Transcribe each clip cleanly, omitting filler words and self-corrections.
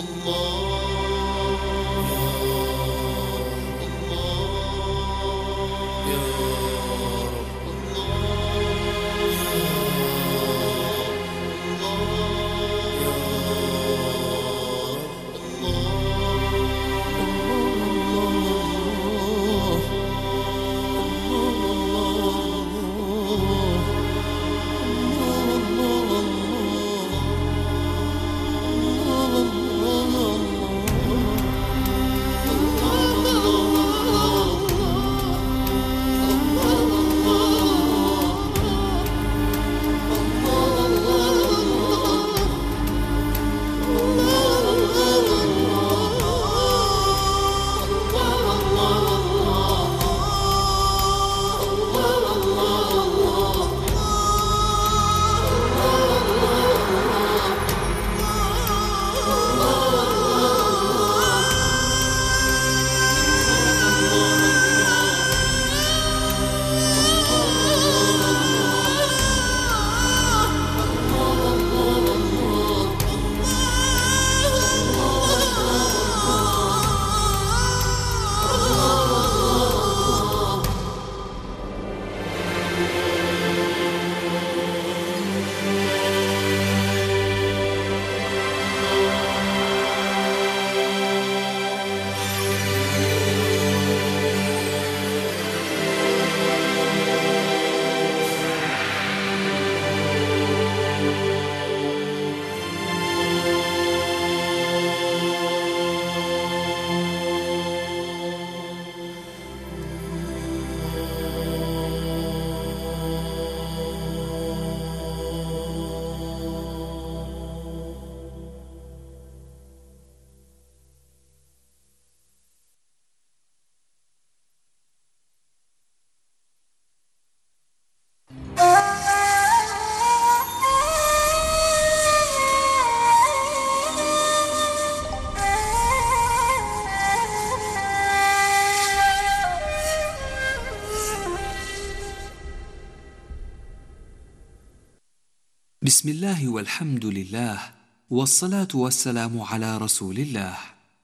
بسم الله والحمد لله والصلاة والسلام على رسول الله.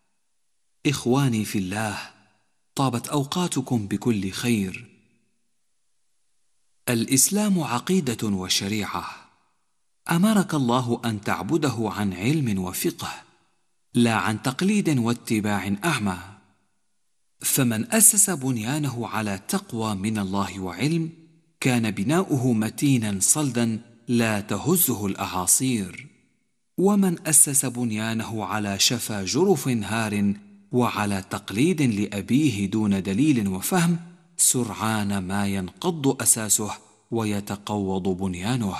إخواني في الله، طابت أوقاتكم بكل خير. الإسلام عقيدة وشريعة، أمرك الله أن تعبده عن علم وفقه، لا عن تقليد واتباع أعمى. فمن أسس بنيانه على تقوى من الله وعلم كان بناؤه متينا صلدا لا تهزه الأعاصير، ومن أسس بنيانه على شفا جرف هار وعلى تقليد لأبيه دون دليل وفهم سرعان ما ينقض أساسه ويتقوض بنيانه.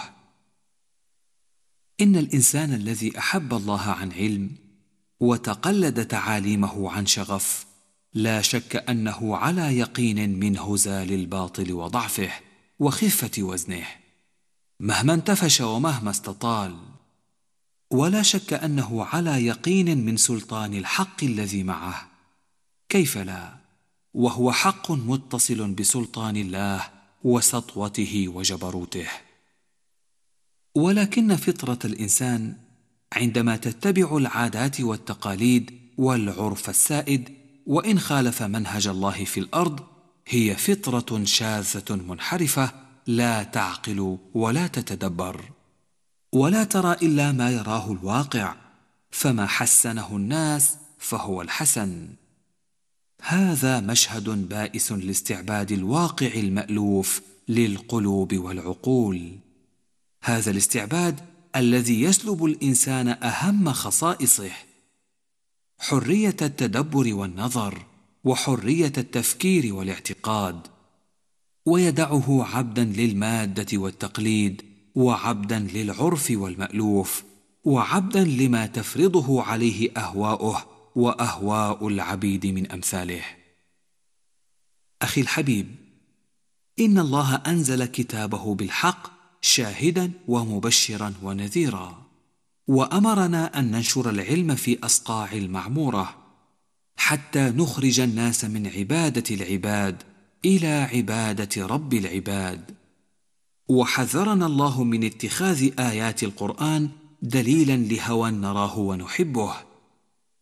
إن الإنسان الذي أحب الله عن علم وتقلد تعاليمه عن شغف لا شك أنه على يقين من هزال الباطل وضعفه وخفة وزنه مهما انتفش ومهما استطال، ولا شك أنه على يقين من سلطان الحق الذي معه. كيف لا، وهو حق متصل بسلطان الله وسطوته وجبروته. ولكن فطرة الإنسان عندما تتبع العادات والتقاليد والعرف السائد وإن خالف منهج الله في الأرض هي فطرة شاذة منحرفة لا تعقل ولا تتدبر، ولا ترى إلا ما يراه الواقع، فما حسنه الناس فهو الحسن. هذا مشهد بائس لاستعباد الواقع المألوف للقلوب والعقول. هذا الاستعباد الذي يسلب الإنسان أهم خصائصه: حرية التدبر والنظر، وحرية التفكير والاعتقاد، ويدعه عبدا للمادة والتقليد، وعبدا للعرف والمألوف، وعبدا لما تفرضه عليه أهواؤه وأهواء العبيد من أمثاله. أخي الحبيب، إن الله أنزل كتابه بالحق شاهدا ومبشرا ونذيرا، وأمرنا أن ننشر العلم في أصقاع المعمورة حتى نخرج الناس من عبادة العباد إلى عبادة رب العباد. وحذرنا الله من اتخاذ آيات القرآن دليلا لهوى نراه ونحبه،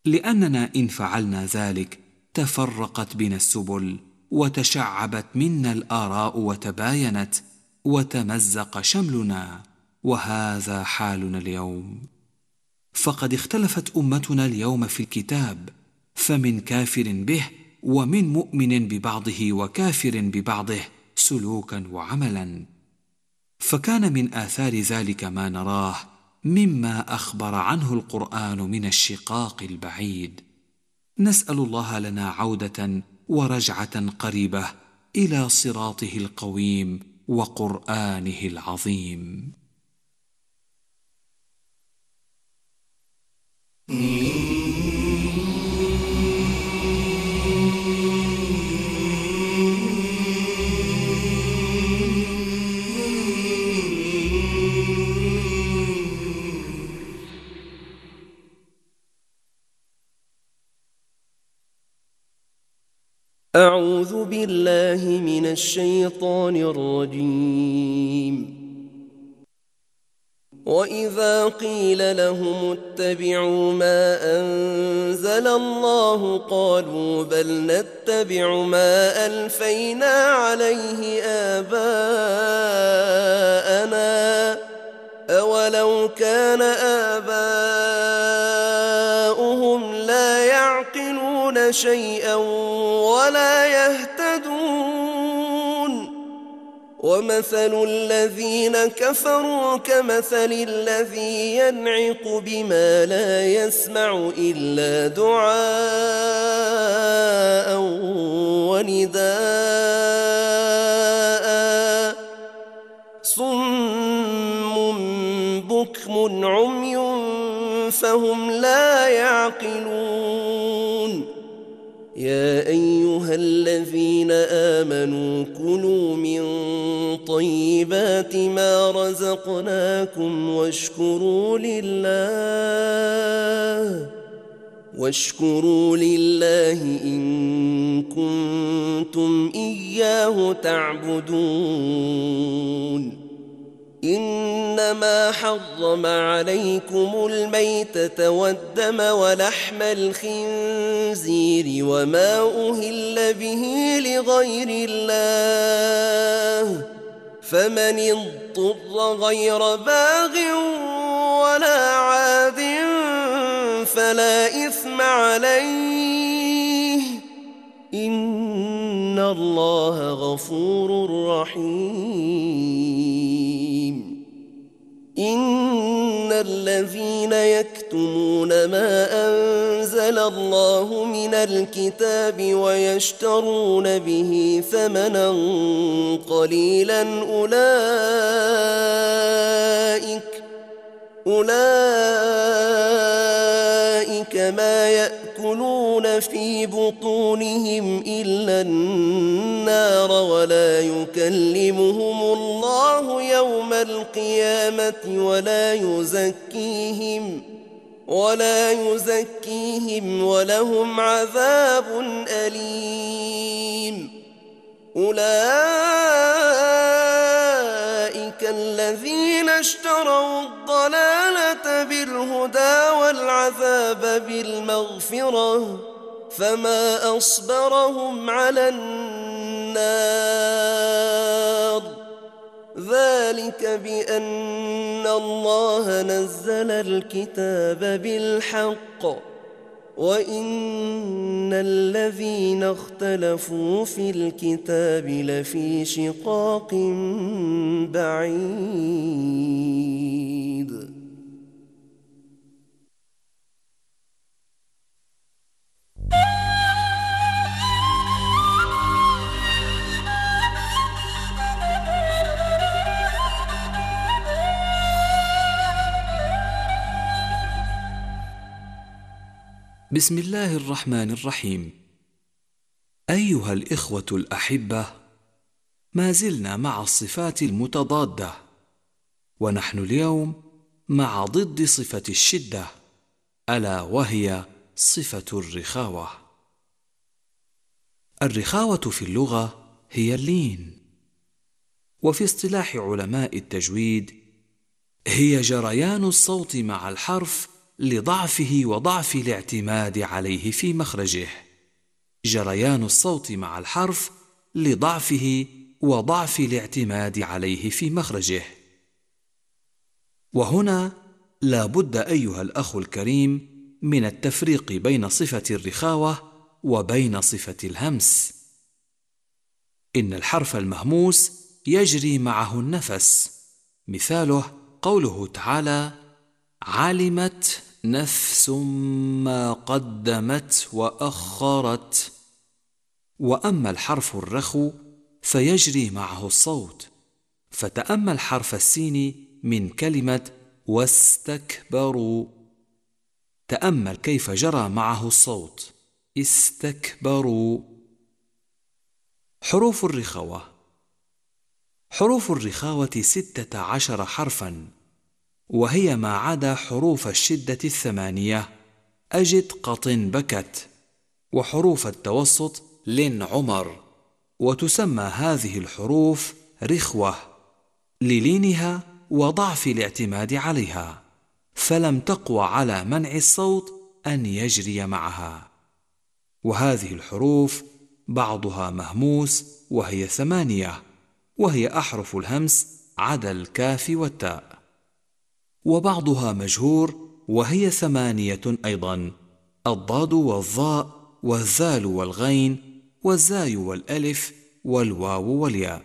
لأننا إن فعلنا ذلك تفرقت بنا السبل، وتشعبت منا الآراء، وتباينت، وتمزق شملنا، وهذا حالنا اليوم. فقد اختلفت أمتنا اليوم في الكتاب، فمن كافر به ومن مؤمن ببعضه وكافر ببعضه سلوكا وعملا. فكان من آثار ذلك ما نراه مما أخبر عنه القرآن من الشقاق البعيد. نسأل الله لنا عودة ورجعة قريبة إلى صراطه القويم وقرآنه العظيم. أعوذ بالله من الشيطان الرجيم. وإذا قيل لهم اتبعوا ما أنزل الله قالوا بل نتبع ما ألفينا عليه آباءنا أولو كان آباؤهم لا يعقلون شيئا ولا يهتدون. ومثل الذين كفروا كمثل الذي ينعق بما لا يسمع إلا دعاء ونداء صم بكم عمي فهم لا يعقلون. يا أيها الذين آمنوا كلوا من طيبات ما رزقناكم واشكروا لله إن كنتم إياه تعبدون. إنما حرم عليكم الميتة والدم ولحم الخنزير وما أهل به لغير الله، فمن اضطر غير باغ ولا عاد فلا إثم عليه، إن الله غفور رحيم. إن الذين يكتمون ما أنزل الله من الكتاب ويشترون به ثمنا قليلا أولئك ما يأكلون في بطونهم إلا النار ولا يكلمهم الله يوم القيامة ولا يزكيهم ولهم عذاب أليم. أولئك الذين اشتروا الضلالة بالهدى والعذاب بالمغفرة فما أصبرهم على النار، ذلك بأن الله نزل الكتاب بالحق وإن الذين اختلفوا في الكتاب لفي شقاق بعيد. بسم الله الرحمن الرحيم. أيها الإخوة الأحبة، ما زلنا مع الصفات المتضادة، ونحن اليوم مع ضد صفة الشدة، ألا وهي صفة الرخاوة. الرخاوة في اللغة هي اللين، وفي اصطلاح علماء التجويد هي جريان الصوت مع الحرف لضعفه وضعف الاعتماد عليه في مخرجه. جريان الصوت مع الحرف لضعفه وضعف الاعتماد عليه في مخرجه. وهنا لا بد أيها الأخ الكريم من التفريق بين صفة الرخاوة وبين صفة الهمس. إن الحرف المهموس يجري معه النفس، مثاله قوله تعالى: علمت نفس ما قدمت وأخرت. وأما الحرف الرخو فيجري معه الصوت، فتأمل حرف السين من كلمة واستكبروا، تأمل كيف جرى معه الصوت، استكبروا. حروف الرخاوة. حروف الرخاوة 16 حرفا، وهي ما عدا حروف الشدة 8: أجد قط بكت، وحروف التوسط لن عمر. وتسمى هذه الحروف رخوة للينها وضعف الاعتماد عليها، فلم تقوى على منع الصوت أن يجري معها. وهذه الحروف بعضها مهموس وهي 8، وهي أحرف الهمس عدا الكاف والتاء. وبعضها مجهور وهي 8 أيضا: الضاد والظاء والذال والغين والزاي والألف والواو والياء.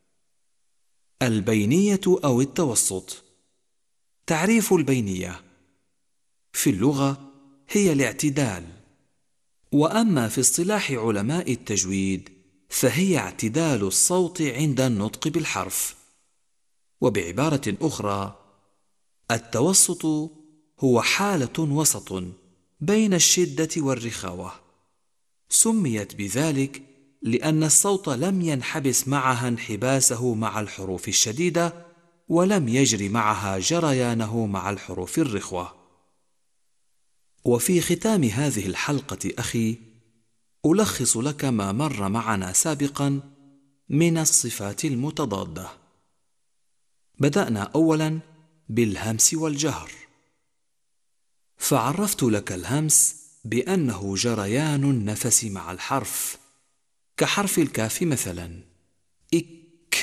البينية أو التوسط. تعريف البينية: في اللغة هي الاعتدال، وأما في اصطلاح علماء التجويد فهي اعتدال الصوت عند النطق بالحرف. وبعبارة أخرى، التوسط هو حالة وسط بين الشدة والرخاوة، سميت بذلك لأن الصوت لم ينحبس معها انحباسه مع الحروف الشديدة، ولم يجري معها جريانه مع الحروف الرخوة. وفي ختام هذه الحلقة أخي، ألخص لك ما مر معنا سابقا من الصفات المتضادة. بدأنا أولا بالهمس والجهر، فعرفت لك الهمس بأنه جريان النفس مع الحرف، كحرف الكاف مثلا: إك،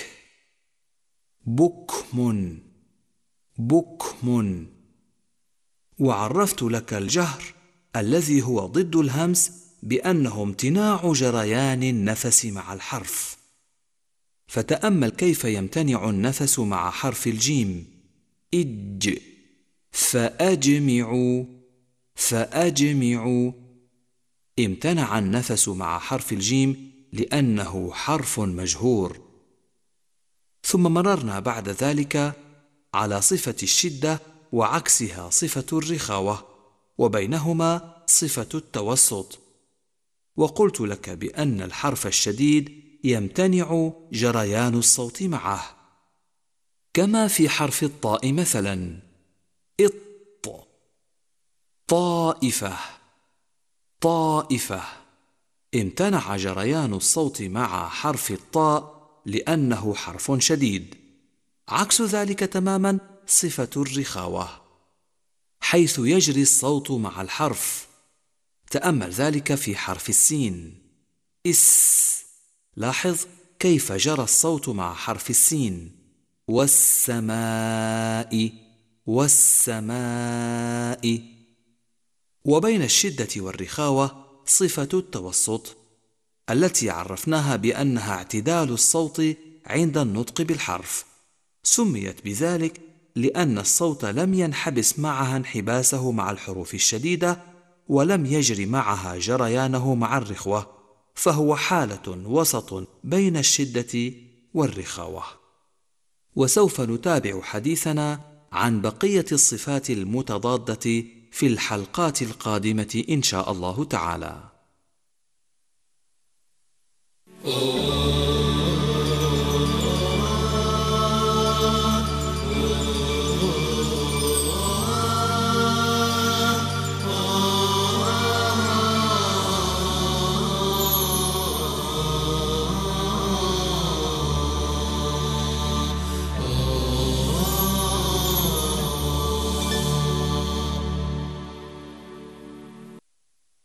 بكم، بكم. وعرفت لك الجهر الذي هو ضد الهمس بأنه امتناع جريان النفس مع الحرف، فتأمل كيف يمتنع النفس مع حرف الجيم: إج، فأجمعوا، فأجمعوا. امتنع النفس مع حرف الجيم لأنه حرف مجهور. ثم مررنا بعد ذلك على صفة الشدة وعكسها صفة الرخاوة، وبينهما صفة التوسط. وقلت لك بأن الحرف الشديد يمتنع جريان الصوت معه، كما في حرف الطاء مثلا: إط، طائفة، طائفة. امتنع جريان الصوت مع حرف الطاء لأنه حرف شديد. عكس ذلك تماما صفة الرخاوة، حيث يجري الصوت مع الحرف. تأمل ذلك في حرف السين: إس، لاحظ كيف جرى الصوت مع حرف السين. والسماء، والسماء. وبين الشدة والرخاوة صفة التوسط، التي عرفناها بأنها اعتدال الصوت عند النطق بالحرف، سميت بذلك لأن الصوت لم ينحبس معها انحباسه مع الحروف الشديدة، ولم يجري معها جريانه مع الرخوة، فهو حالة وسط بين الشدة والرخاوة. وسوف نتابع حديثنا عن بقية الصفات المتضادة في الحلقات القادمة إن شاء الله تعالى.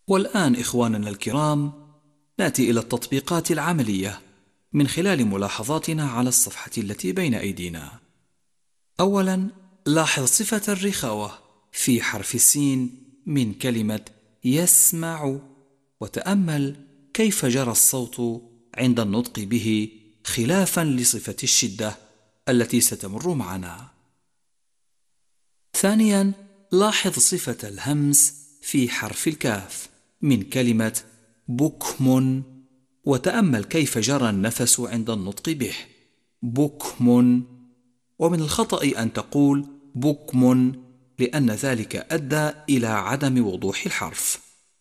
والآن إخواننا الكرام، نأتي إلى التطبيقات العملية من خلال ملاحظاتنا على الصفحة التي بين أيدينا. أولا، لاحظ صفة الرخاوة في حرف السين من كلمة يسمع، وتأمل كيف جرى الصوت عند النطق به خلافا لصفة الشدة التي ستمر معنا. ثانيا، لاحظ صفة الهمس في حرف الكاف من كلمة بكم، وتأمل كيف جرى النفس عند النطق به بكم. ومن الخطأ أن تقول بكم، لأن ذلك أدى إلى عدم وضوح الحرف.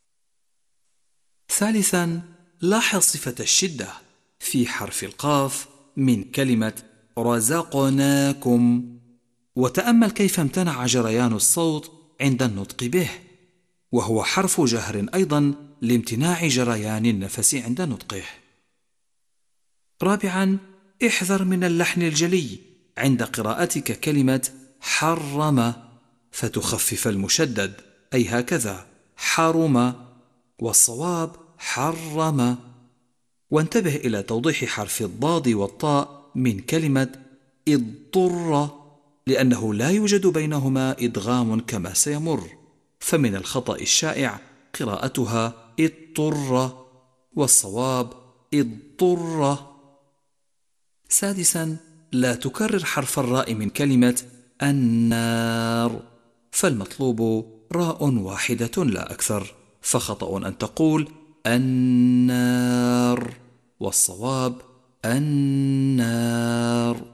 ثالثا، لاحظ صفة الشدة في حرف القاف من كلمة رزقناكم، وتأمل كيف امتنع جريان الصوت عند النطق به، وهو حرف جهر أيضا لامتناع جريان النفس عند نطقه. رابعا، احذر من اللحن الجلي عند قراءتك كلمة حرم، فتخفف المشدد، أي هكذا حرم، والصواب حرم. وانتبه إلى توضيح حرف الضاد والطاء من كلمة اضطر، لأنه لا يوجد بينهما إدغام كما سيمر، فمن الخطأ الشائع قراءتها اضطر، والصواب اضطر. سادسا، لا تكرر حرف الراء من كلمة النار، فالمطلوب راء واحدة لا أكثر، فخطأ أن تقول النار، والصواب النار.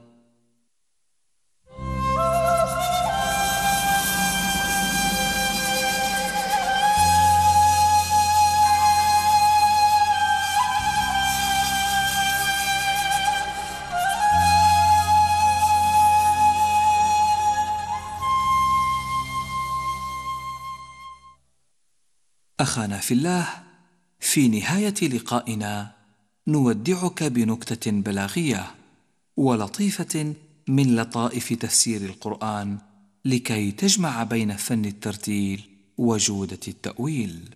أخانا في الله، في نهاية لقائنا نودعك بنكتة بلاغية ولطيفة من لطائف تفسير القرآن، لكي تجمع بين فن الترتيل وجودة التأويل.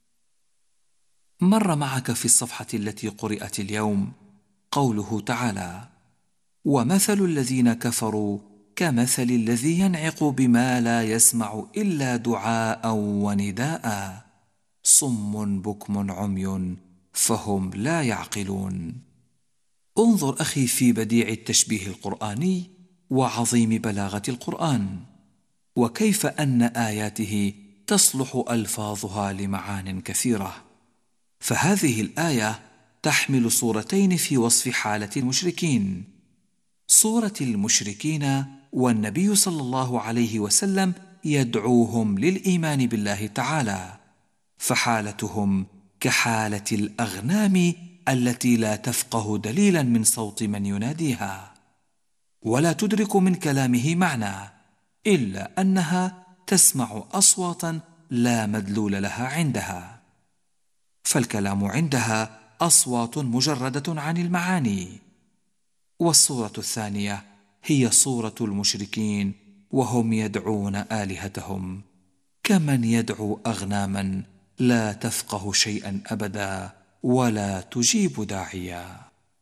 مر معك في الصفحة التي قرأت اليوم قوله تعالى: ومثل الذين كفروا كمثل الذي ينعق بما لا يسمع إلا دعاء ونداء، صم بكم عمي فهم لا يعقلون. انظر أخي في بديع التشبيه القرآني وعظيم بلاغة القرآن، وكيف أن آياته تصلح ألفاظها لمعان كثيرة. فهذه الآية تحمل صورتين في وصف حالة المشركين: صورة المشركين والنبي صلى الله عليه وسلم يدعوهم للإيمان بالله تعالى، فحالتهم كحالة الأغنام التي لا تفقه دليلا من صوت من يناديها، ولا تدرك من كلامه معنى، إلا أنها تسمع أصواتا لا مدلول لها عندها، فالكلام عندها أصوات مجردة عن المعاني. والصورة الثانية هي صورة المشركين وهم يدعون آلهتهم كمن يدعو أغناما لا تفقه شيئا أبدا ولا تجيب داعيا.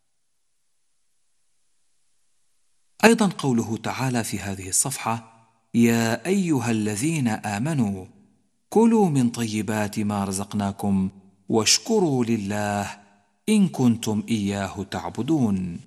أيضا قوله تعالى في هذه الصفحة: يا أيها الذين آمنوا كلوا من طيبات ما رزقناكم واشكروا لله إن كنتم إياه تعبدون.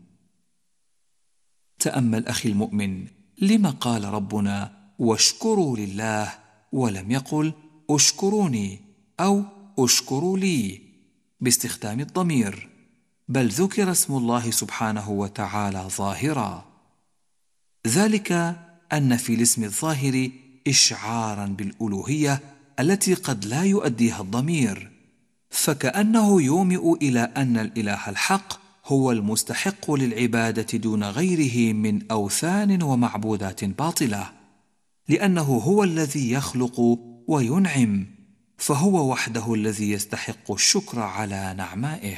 تأمل أخي المؤمن، لما قال ربنا واشكروا لله ولم يقل اشكروني أو اشكروا لي باستخدام الضمير، بل ذكر اسم الله سبحانه وتعالى ظاهرا؟ ذلك أن في الاسم الظاهر إشعارا بالألوهية التي قد لا يؤديها الضمير، فكأنه يومئ إلى أن الإله الحق هو المستحق للعبادة دون غيره من أوثان ومعبودات باطلة، لأنه هو الذي يخلق وينعم، فهو وحده الذي يستحق الشكر على نعمائه.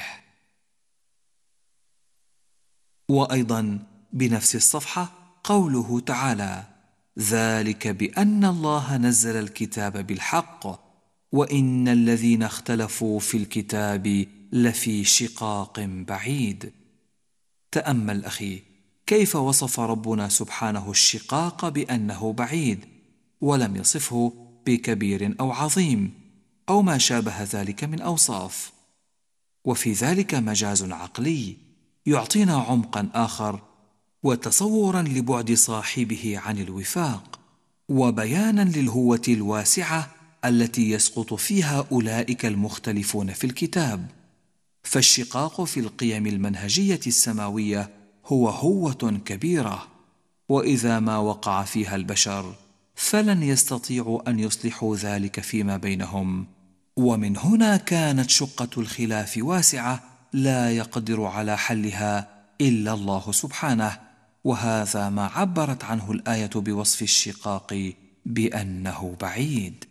وأيضا بنفس الصفحة قوله تعالى: ذلك بأن الله نزل الكتاب بالحق وإن الذين اختلفوا في الكتاب لفي شقاق بعيد. تأمل أخي كيف وصف ربنا سبحانه الشقاق بأنه بعيد، ولم يصفه بكبير أو عظيم أو ما شابه ذلك من أوصاف. وفي ذلك مجاز عقلي يعطينا عمقا آخر وتصورا لبعد صاحبه عن الوفاق، وبيانا للهوة الواسعة التي يسقط فيها أولئك المختلفون في الكتاب. فالشقاق في القيم المنهجية السماوية هو هوة كبيرة، وإذا ما وقع فيها البشر فلن يستطيعوا أن يصلحوا ذلك فيما بينهم. ومن هنا كانت شقة الخلاف واسعة لا يقدر على حلها إلا الله سبحانه، وهذا ما عبرت عنه الآية بوصف الشقاق بأنه بعيد.